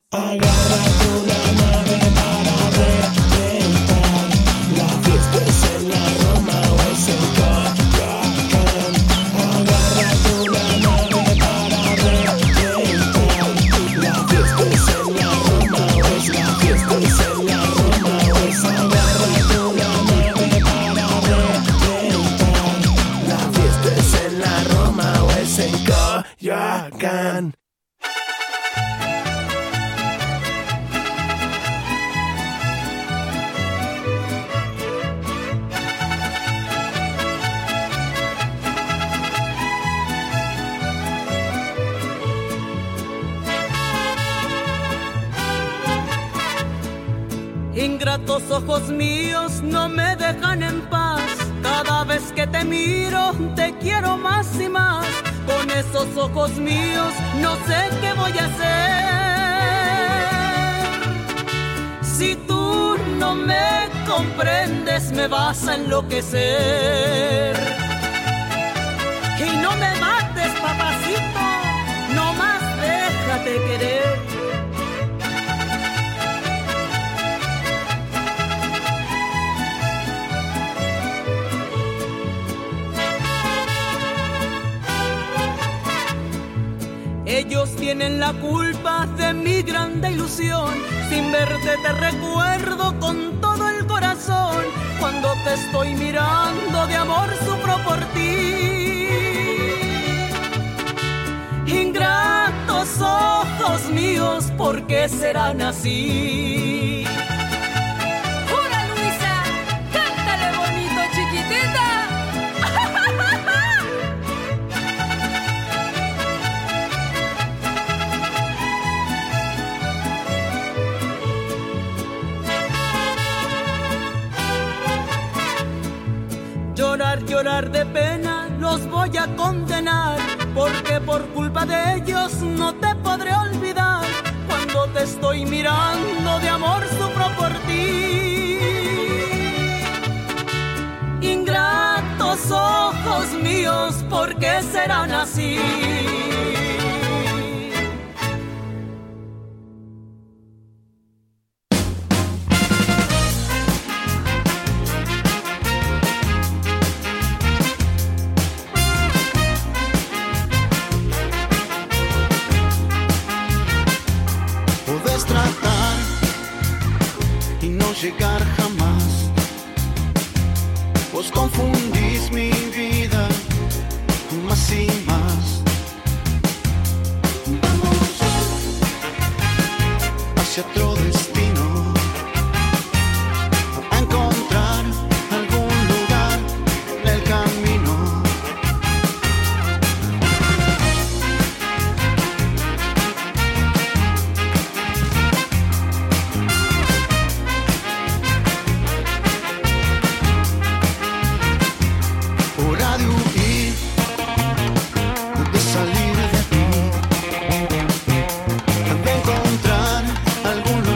Agarra tu la nave para reventar. La fiesta es en la Roma o es en Coyoacán. Agarra tu la nave para reventar. La fiesta es en la Roma o es la fiesta es en la Roma o es. Agarra tu la nave para reventar. La fiesta es en la Roma o es en Coyoacán. Ingratos ojos míos no me dejan en paz. Cada vez que te miro te quiero más y más. Con esos ojos míos no sé qué voy a hacer. Si tú no me comprendes me vas a enloquecer. Y no me mates, papacito, no más déjate querer. Ellos tienen la culpa de mi grande ilusión. Sin verte te recuerdo con todo el corazón. Cuando te estoy mirando de amor sufro por ti. Ingratos ojos míos, ¿por qué serán así? ¡Jura, Luisa! ¡Cántale bonito, chiquitita! Llorar, llorar de pena, los voy a condenar, porque por culpa de ellos no te podré olvidar. Cuando te estoy mirando de amor sufro por ti. Ingratos ojos míos, ¿por qué serán así? Llegar jamás, vos confundís mi vida más y más. Vamos hacia otro destino, a encontrar algún lugar en el camino. Salir de aquí, de encontrar algún lugar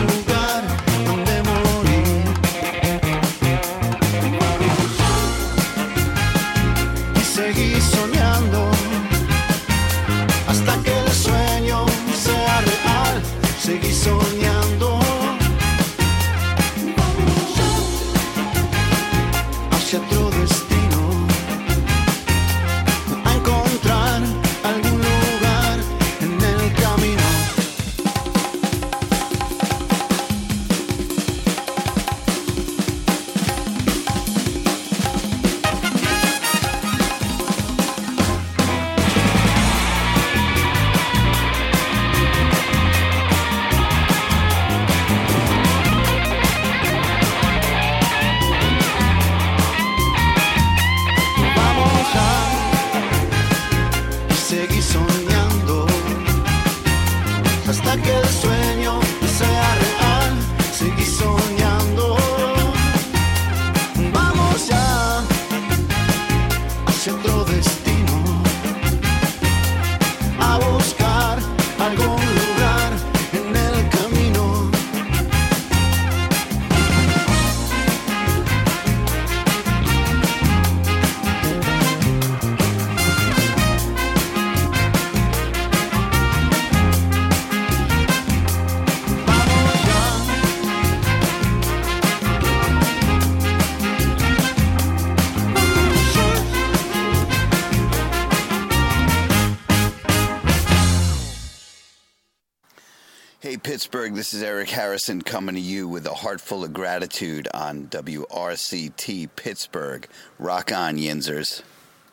Pittsburgh, this is Eric Harrison coming to you with a heart full of gratitude on WRCT Pittsburgh. Rock on, Yinzers.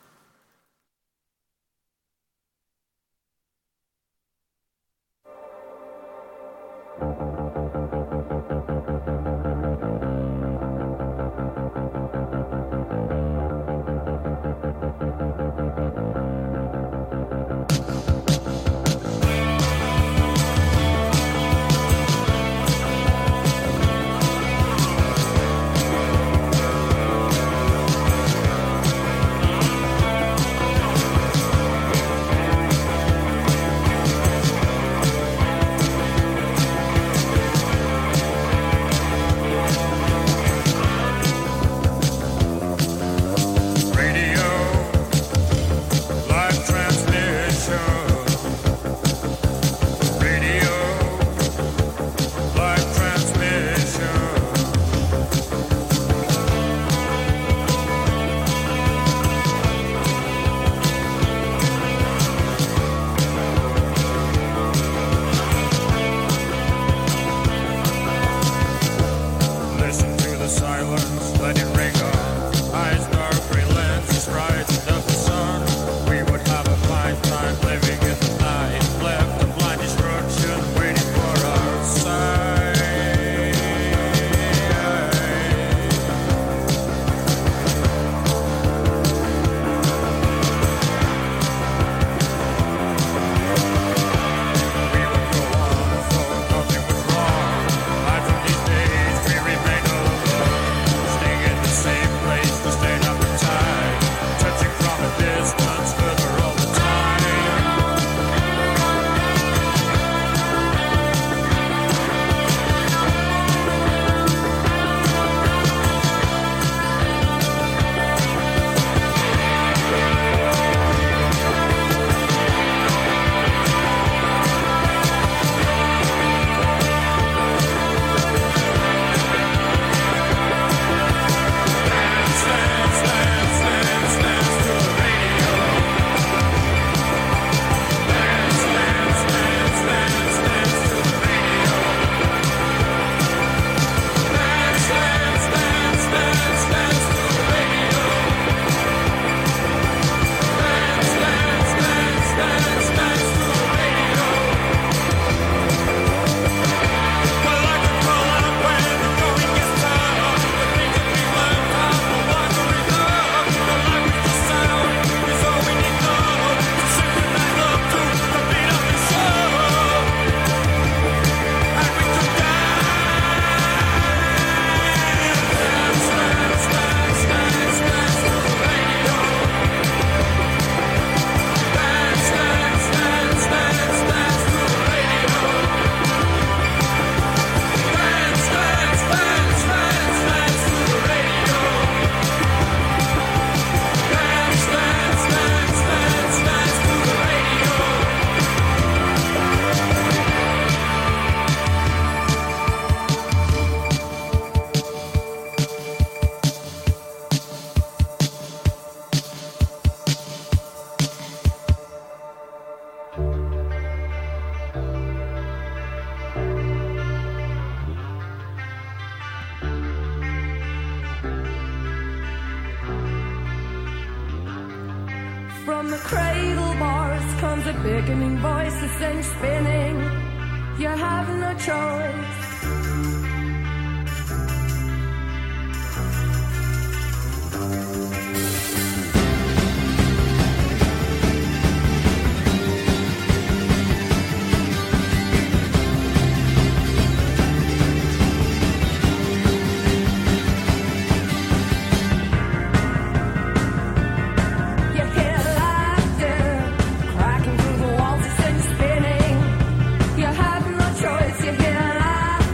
From the cradle bars comes a beckoning voice that sends spinning. You have no choice. You have no choice, you hear life.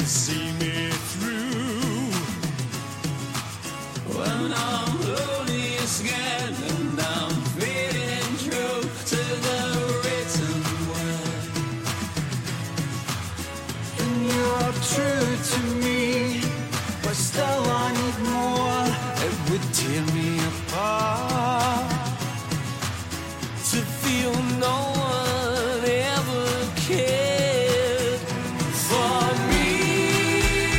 see me through. When I'm lonely again and I'm feeling true to the written word, and you're true to me, but still I need more. It would tear me apart to feel no one ever cared for me.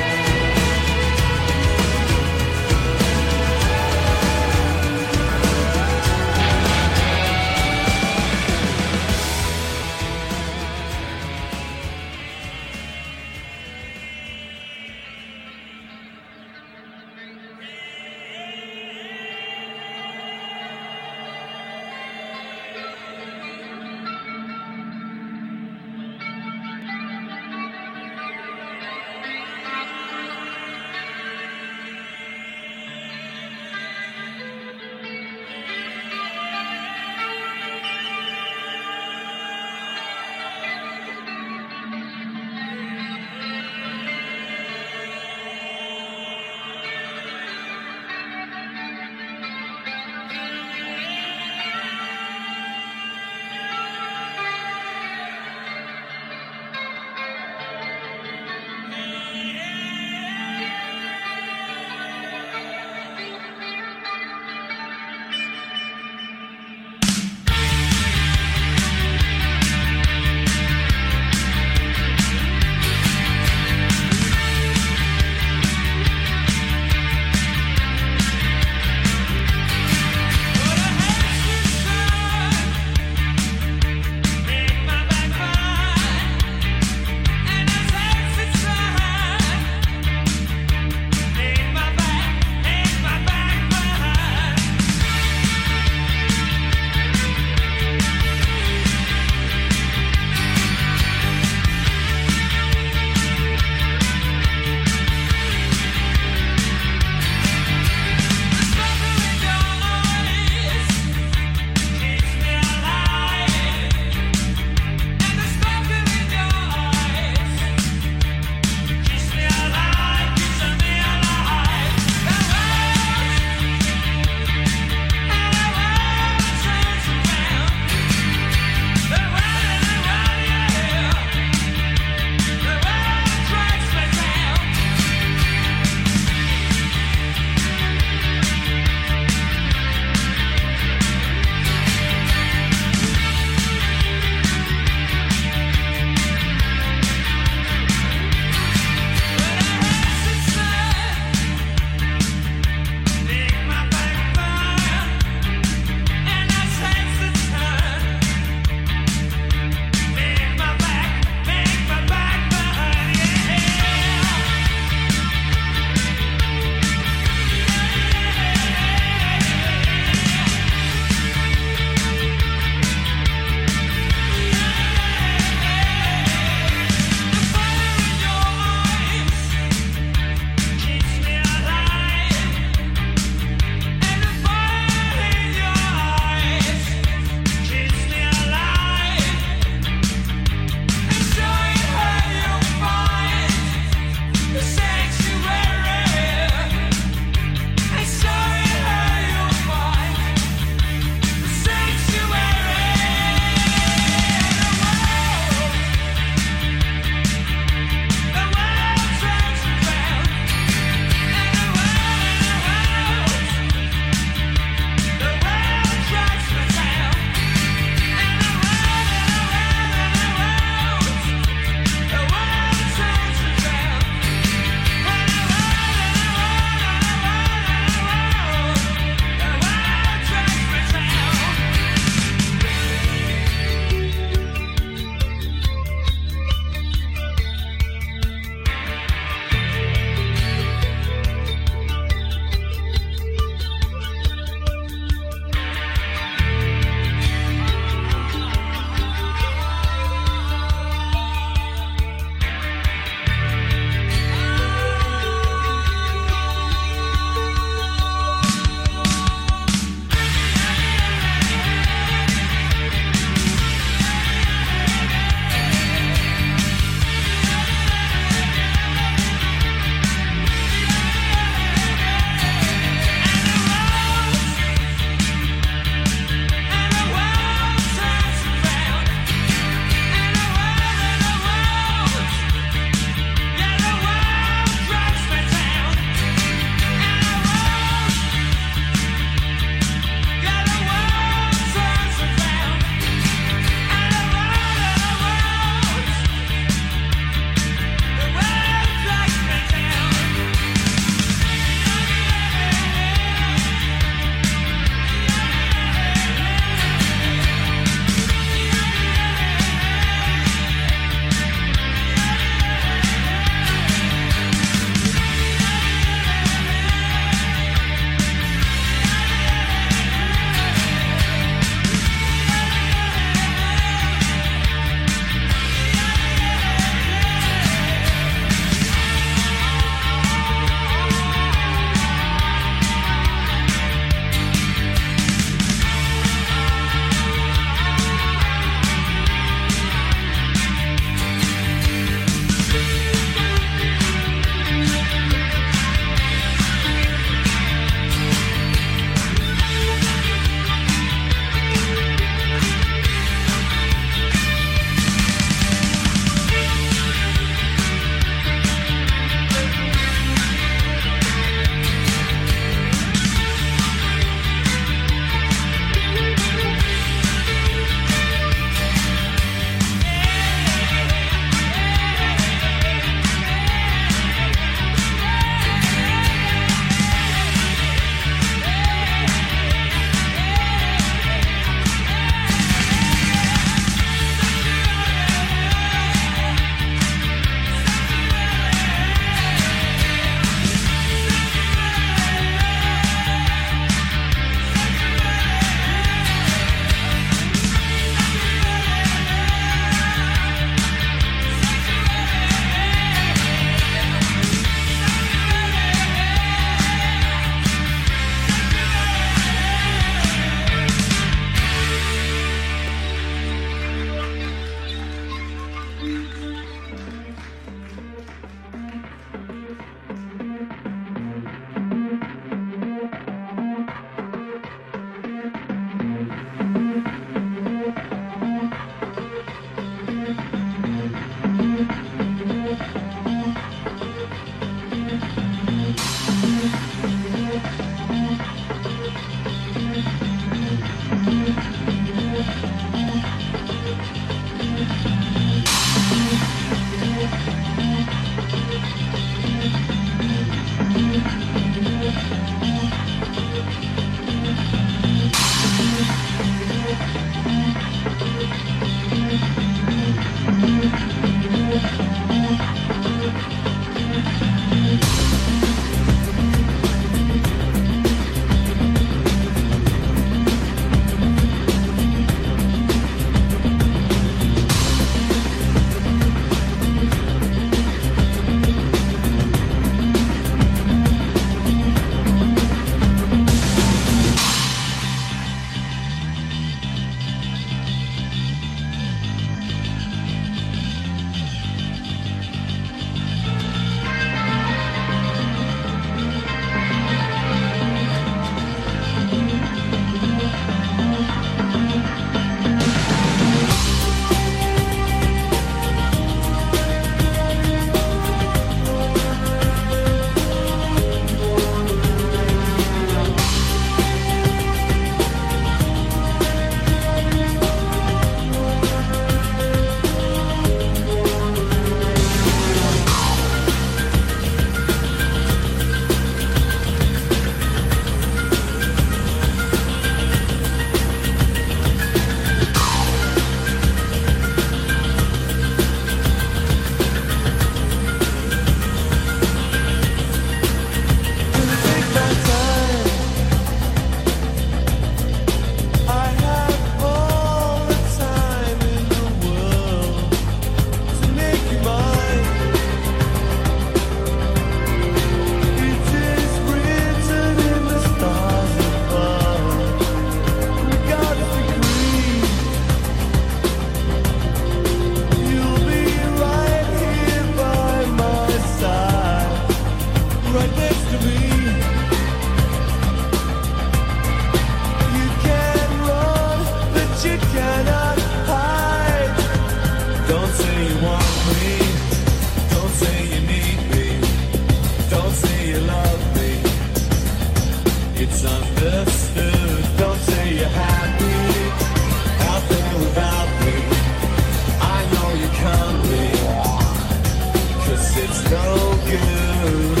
you love me. It's understood. Don't say you're happy out there without me. I know you can't be, 'cause it's no good.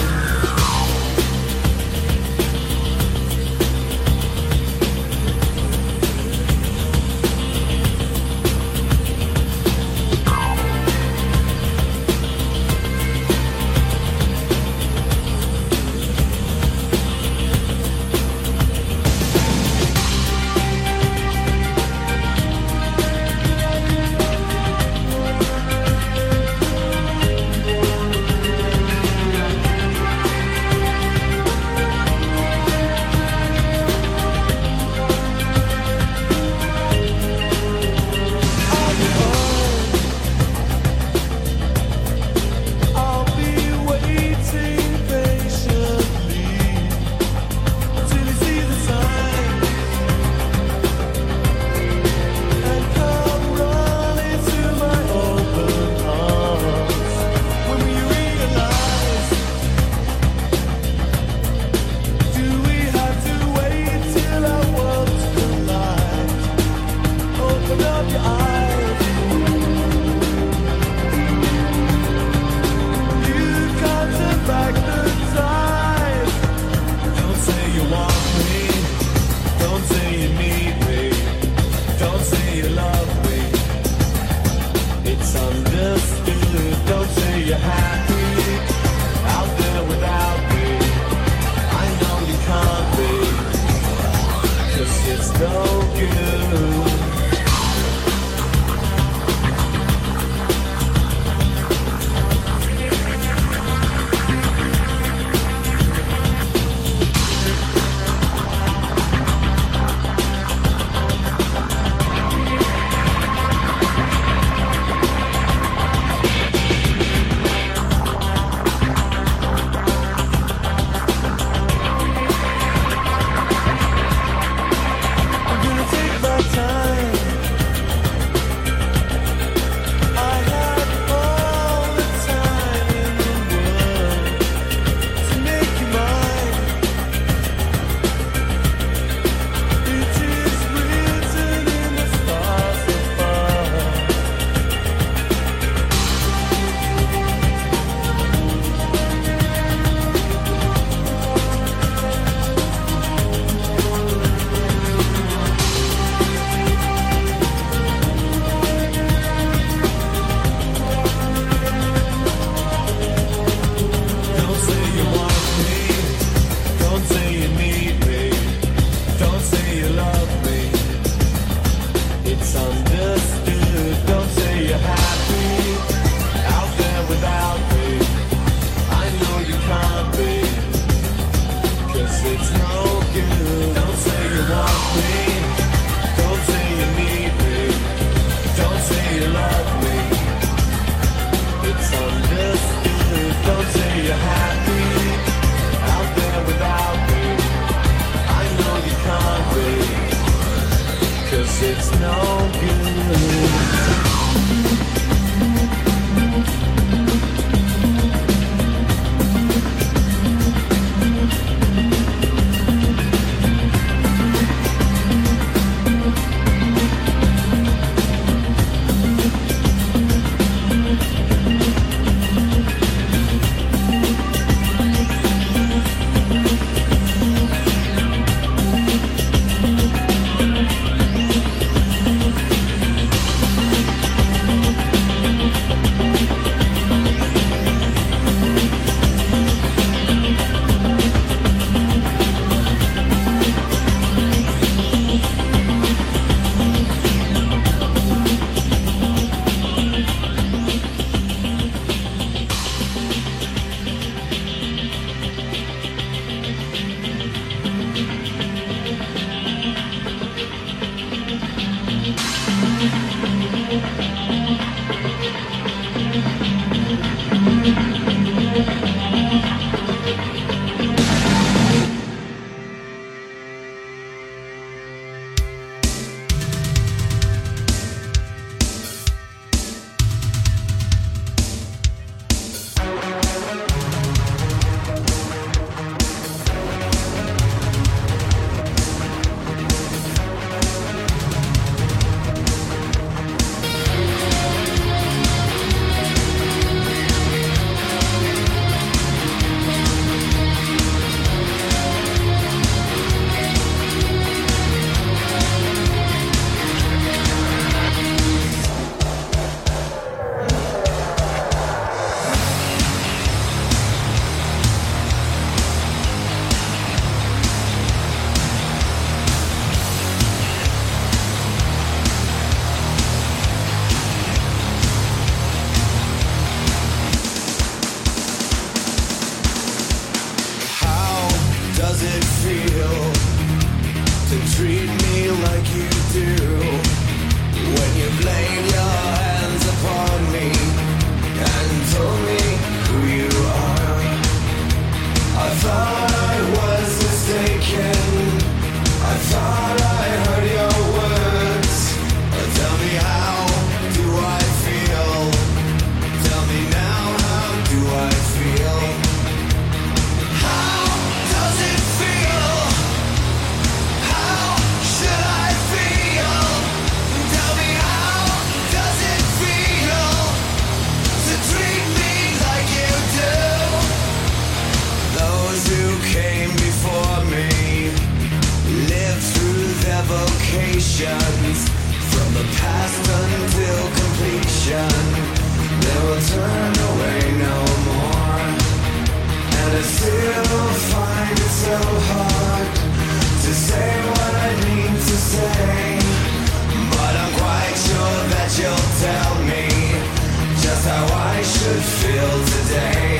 treat me like you do. When you've laid your hands upon me and told me who you are, I thought I was mistaken. I thought I heard your words. Tell me, how do I feel? Tell me now, how do I feel? How does it feel? How should I feel? Tell me, how does it feel to treat me like you do? Those who came before me lived through their vocations, from the past until completion. They will turn away no more. And I still find it so hard to say what I need to say. But I'm quite sure that you'll tell me just how I should feel today.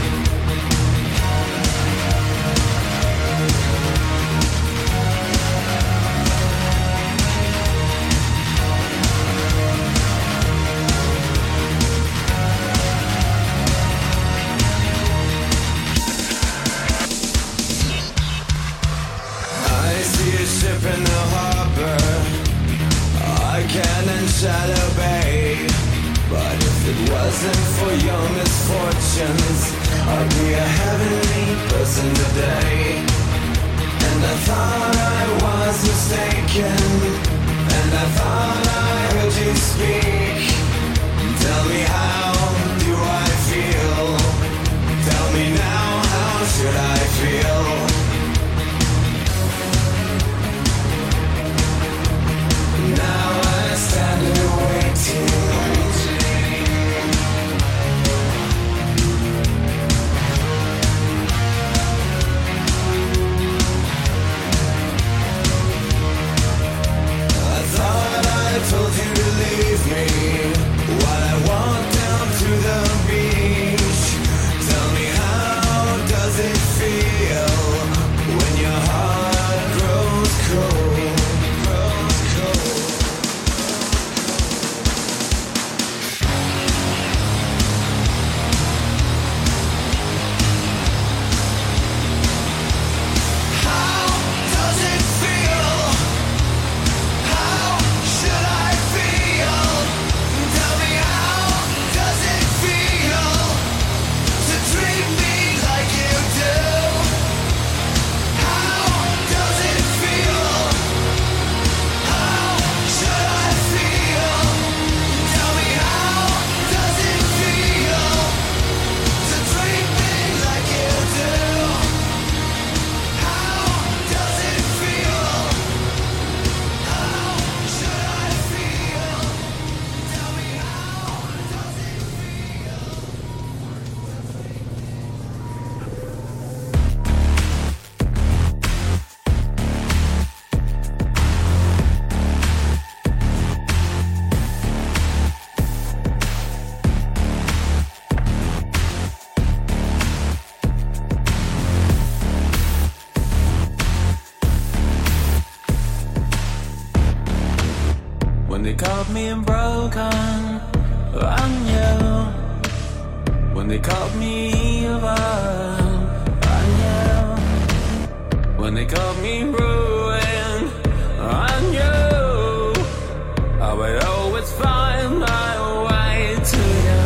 Ship in the harbor, I can and shall obey. But if it wasn't for your misfortunes, I'd be a heavenly person today. And I thought I was mistaken, and I thought I heard you speak. Tell me, how do I feel? Tell me now, how should I feel? Now I stand here waiting. I thought I told you to leave me while I walked down to the beach. Tell me, how does it feel when your heart grows cold? Caught me broken, I knew. When they caught me evil, I knew. When they caught me ruined, I knew. I would always find my way to you.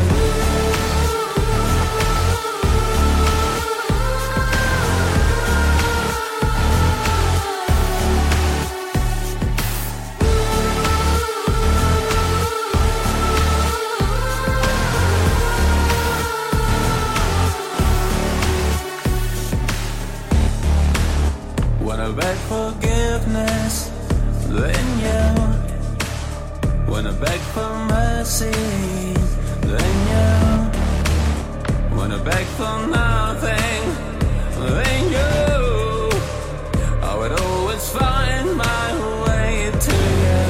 When I beg forgiveness, then you. When I beg for mercy, then you. When I beg for nothing, then you. I would always find my way to you.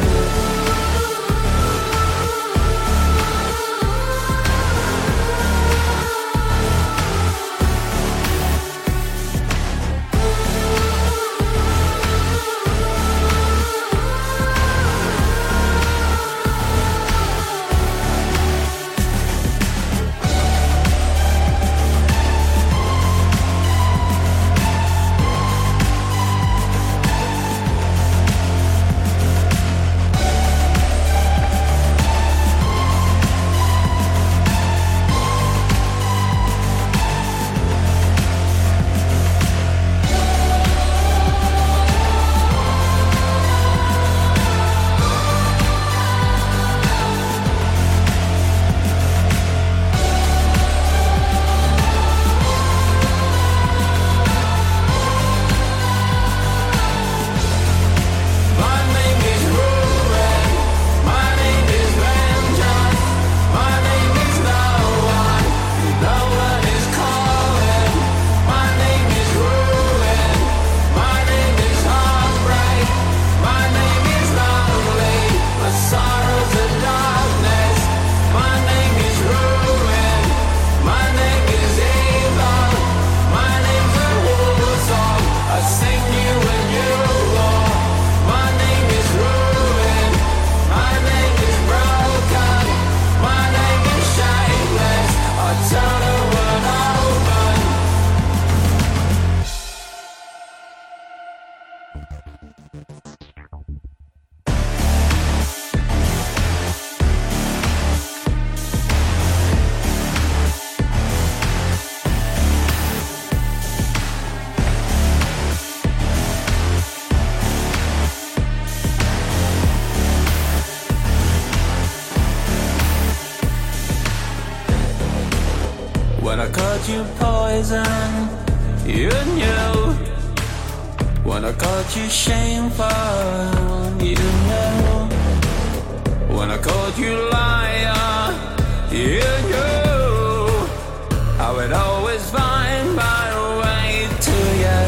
called you poison, you knew. When I called you shameful, you knew. When I called you liar, you knew. I would always find my way to you.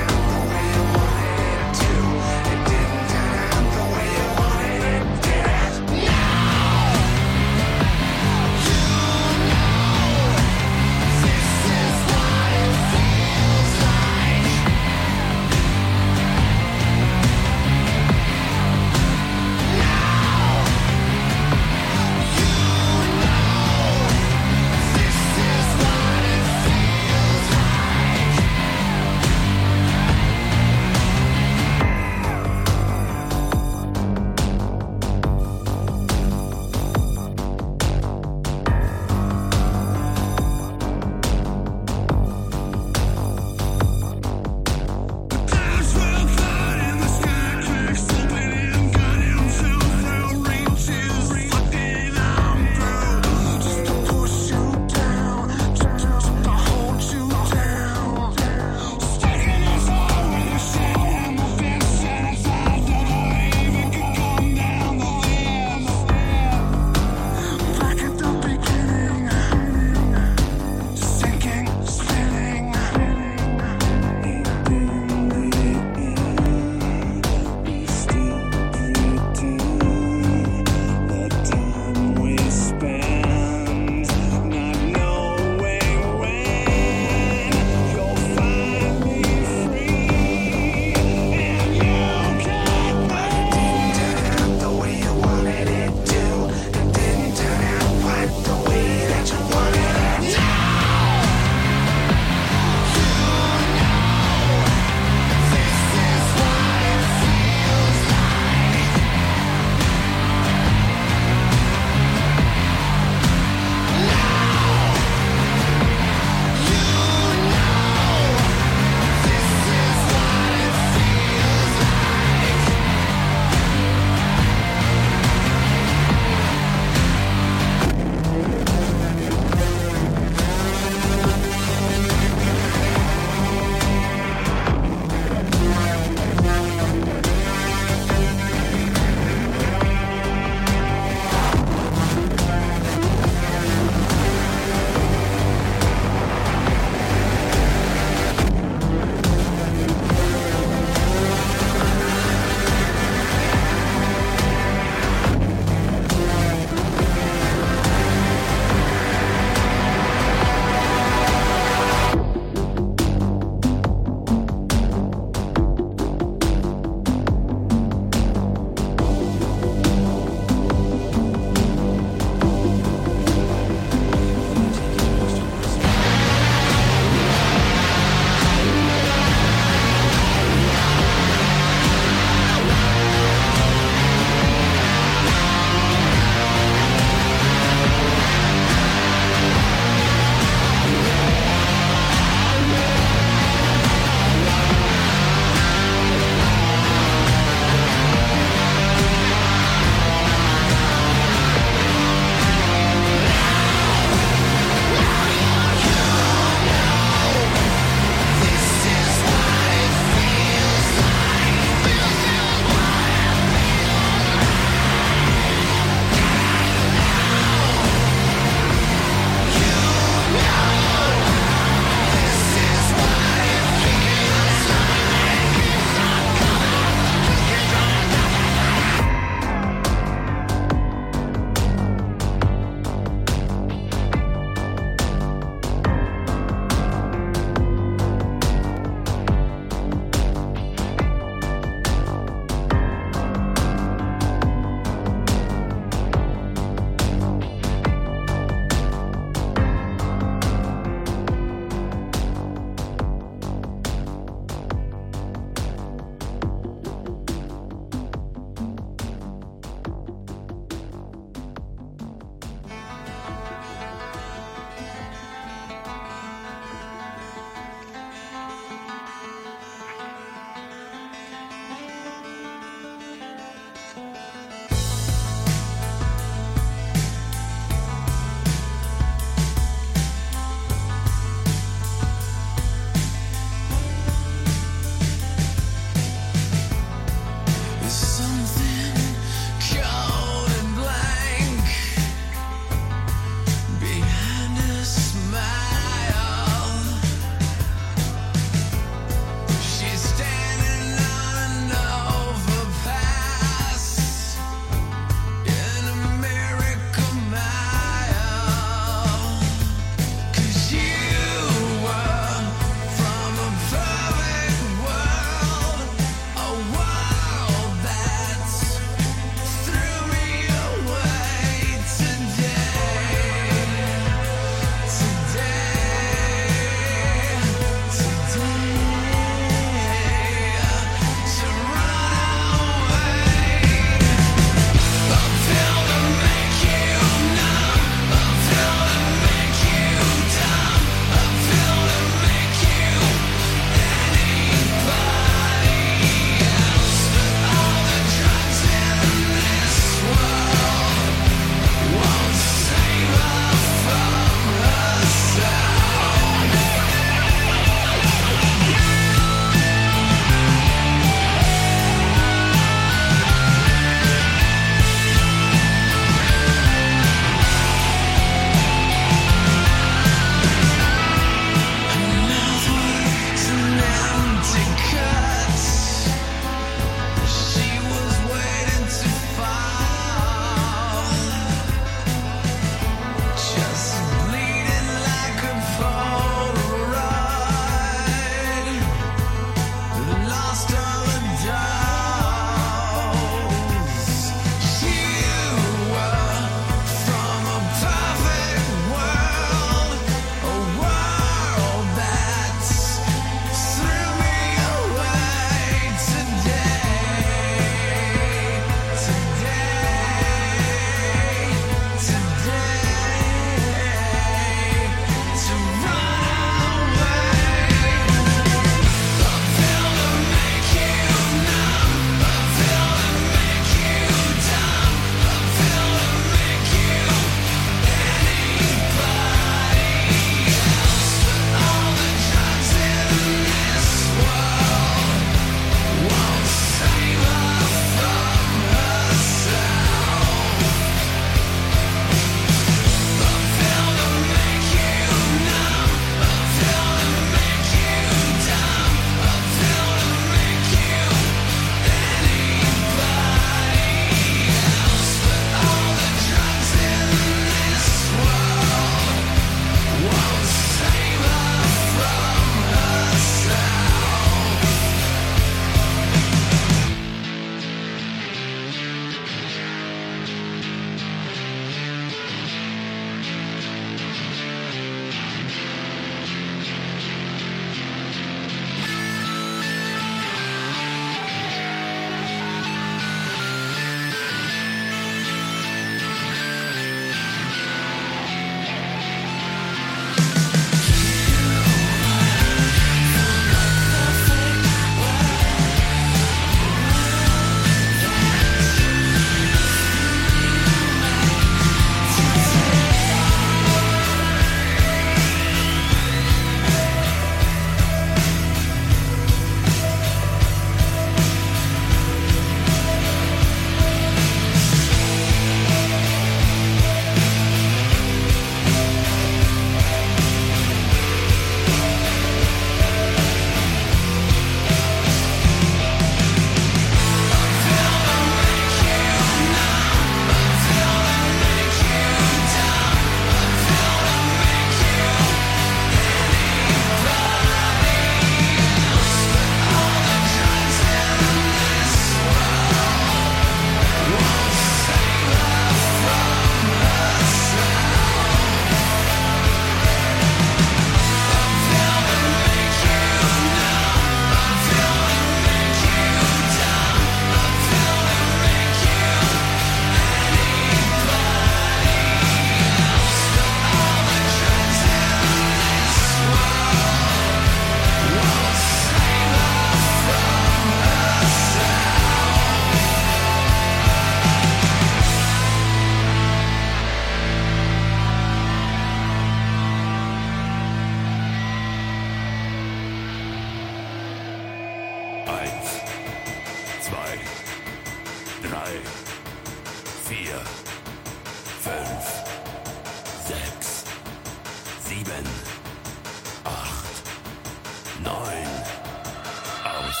4, 5, 6, 7, 8, 9, aus.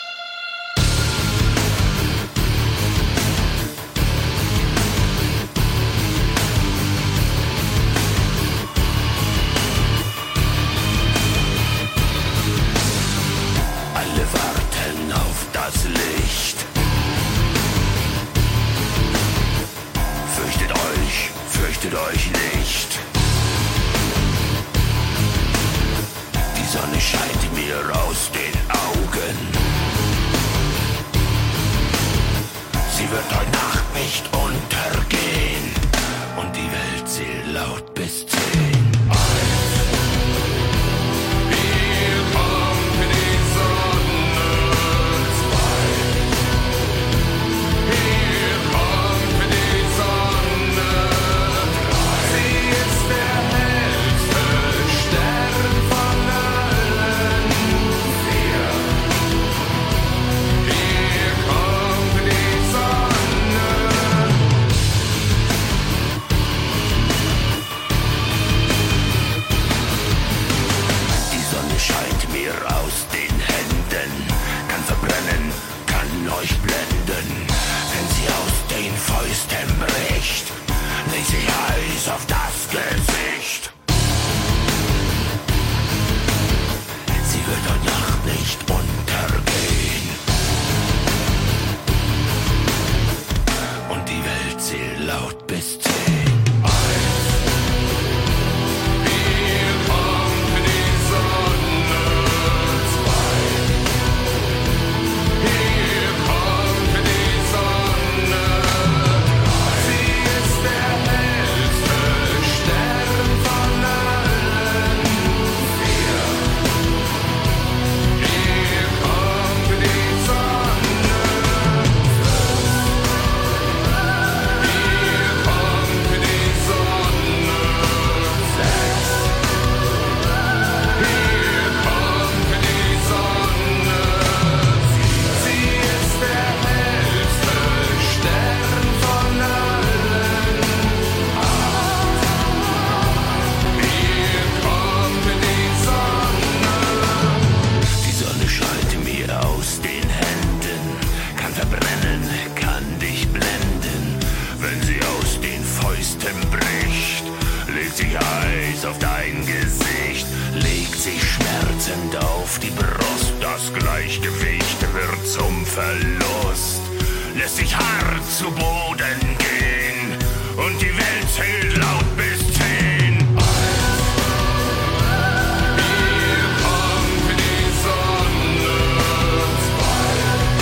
Alle warten auf das Licht. Fürchtet euch nicht. Die Sonne scheint mir aus den Augen. Sie wird heute Nacht nicht untergehen. Und die Welt zählt laut bis 10. Hier kommt die Sonne. 2. Hier kommt die Sonne. Sie ist der hellste Stern von allen. 4. Hier kommt die Sonne. Die Sonne scheint mir aus den Händen, kann verbrennen, kann euch blenden. Wenn sie aus den Fäusten bricht, legt sich Eis auf das Gesicht. Sie wird heute Nacht nicht untergehen. Und die Welt zählt laut bis 10. Hier kommt die Sonne. 2. Hier kommt die Sonne. Sie ist der hellste Stern von allen. 4. Hier kommt die Sonne. 5. Hier kommt die Sonne. 6. Hier kommt die Sonne. Sie ist der hellste Stern von allen. 8. Hier kommt die Sonne. Die Sonne scheint mir aus den Händen, kann verbrennen, kann dich blenden. Wenn sie aus den Fäusten bricht, legt sich Eis auf dein Gesicht, legt sich schmerzend auf die Brust. Das Gleichgewicht wird zum Verlust, lässt sich hart zu Boden gehen und die Welt zählt laut bis 10. Hier kommt die Sonne. 2.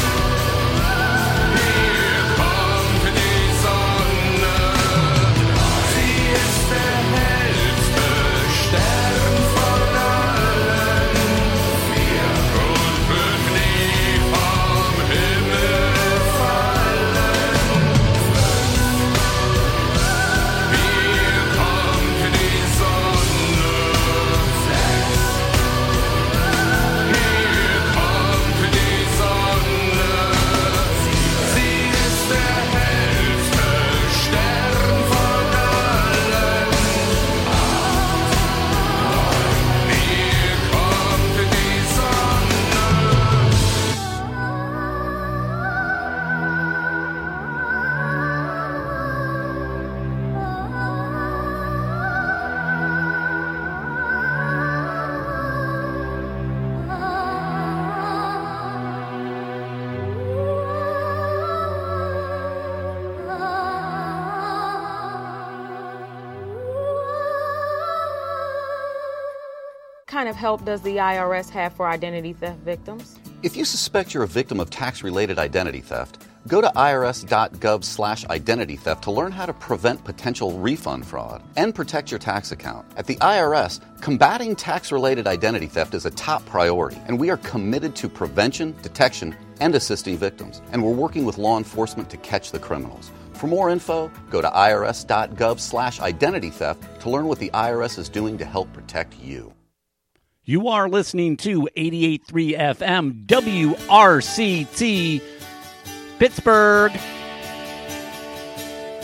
Hier kommt die Sonne. Sie ist der hellste Stern von allen. 4. Und wird nie vom Himmel fallen. 5. Hier kommt die Sonne. 6. Hier kommt die Sonne. Sie ist der hellste Stern von allen. 8. 9. Hier kommt die Sonne. kind of help does the IRS have for identity theft victims? If you suspect you're a victim of tax-related identity theft, go to irs.gov/identity theft to learn how to prevent potential refund fraud and protect your tax account. At the IRS, combating tax-related identity theft is a top priority, and we are committed to prevention, detection, and assisting victims. And we're working with law enforcement to catch the criminals. For more info, go to irs.gov/identity theft to learn what the IRS is doing to help protect you. You are listening to 88.3 FM WRCT Pittsburgh.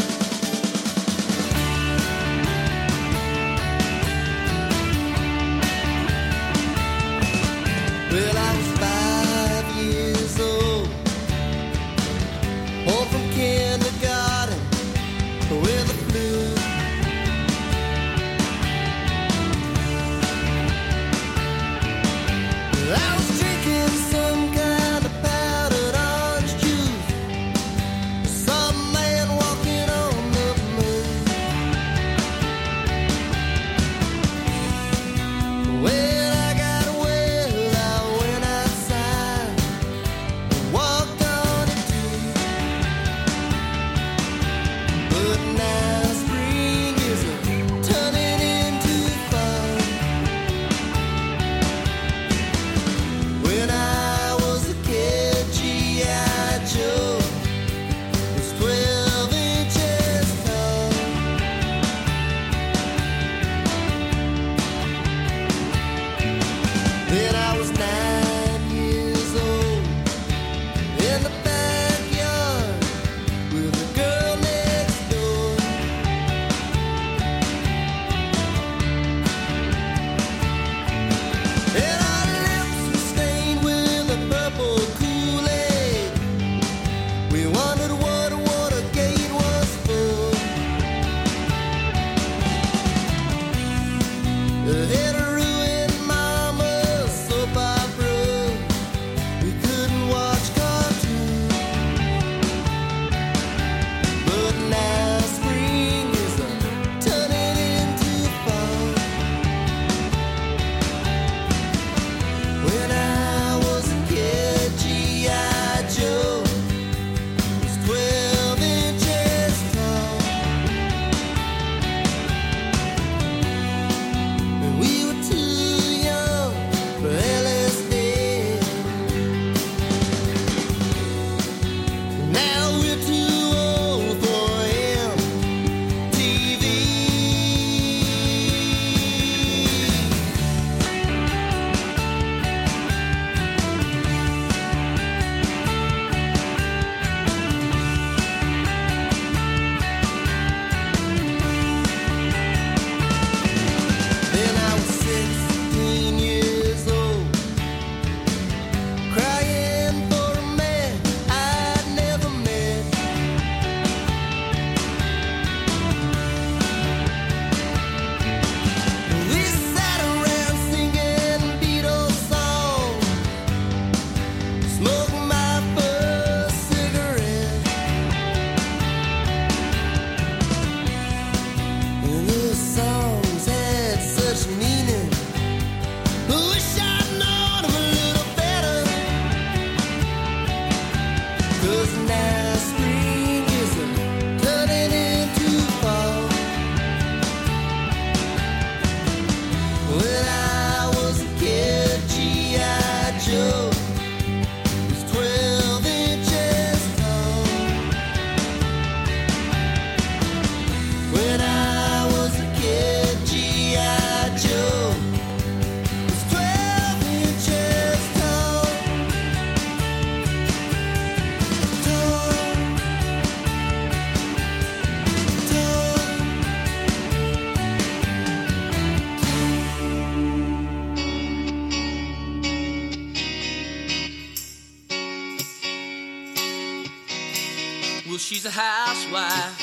she's a housewife,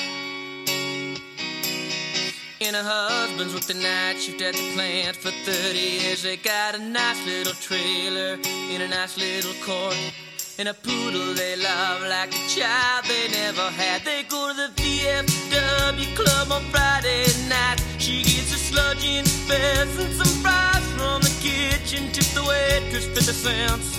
and her husband's worked the night shift at the plant for 30 years. They got a nice little trailer in a nice little court, and a poodle they love like a child they never had. They go to the VFW club on Friday night. She gets a sludge in fest and some fries from the kitchen. Tip the waitress 50 cents.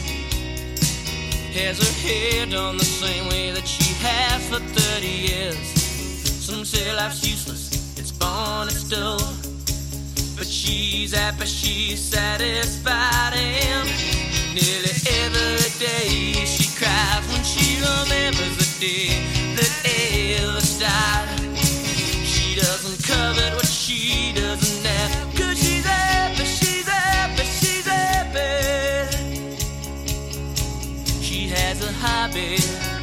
Has her hair done the same way that she has for 30 years. Some say life's useless, it's born, it's dull, but she's happy, she's satisfied, and nearly every day she cries when she remembers the day that Elvis died. She doesn't covet what she doesn't have, 'cause she's happy, she's happy, she's happy. She has a hobby.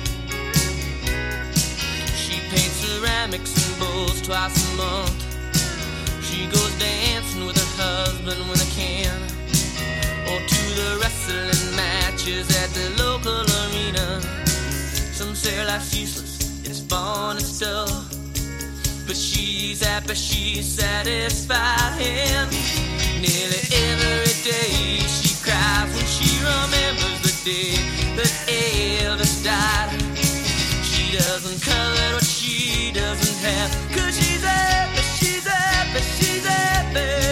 She paints ceramics and bowls twice a month. She goes dancing with her husband when they can, or to the wrestling matches at the local arena. Some say life's useless, it's fun, it's dull, but she's happy, she's satisfied, and nearly every day she cries when she remembers the day that Elvis died. She doesn't covet what she doesn't have,